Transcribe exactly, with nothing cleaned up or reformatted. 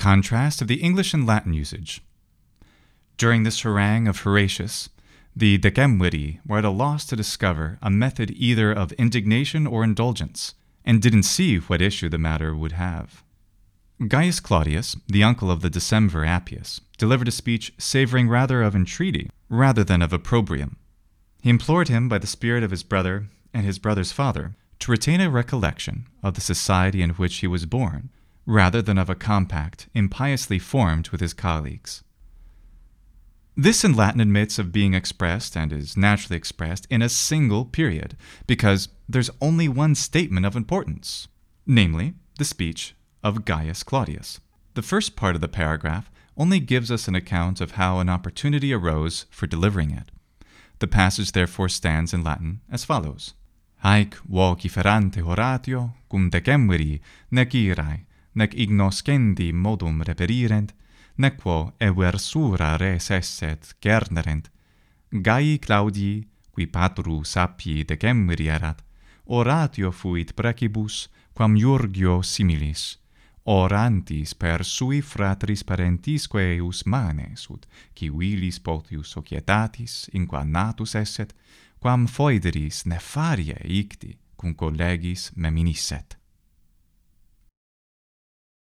contrast of the English and Latin usage. During this harangue of Horatius, the Decemviri were at a loss to discover a method either of indignation or indulgence, and didn't see what issue the matter would have. Gaius Claudius, the uncle of the Decemvir Appius, delivered a speech savoring rather of entreaty rather than of opprobrium. He implored him by the spirit of his brother and his brother's father to retain a recollection of the society in which he was born, rather than of a compact impiously formed with his colleagues. This in Latin admits of being expressed, and is naturally expressed, in a single period, because there's only one statement of importance, namely, the speech of Gaius Claudius. The first part of the paragraph only gives us an account of how an opportunity arose for delivering it. The passage therefore stands in Latin as follows: Haec vociferante Horatio cum Decemviri nec irae, nec ignoscendi modum reperirent, nequo eversura res esset cernerent, Gaii Claudii, qui patrus Appii Decemviri erat, oratio fuit precibus quam iurgio similis, orantis per sui fratris parentisque eius manes ut civilis potius societatis in qua natus esset, quam foederis nefarie icti cum collegis meminisset.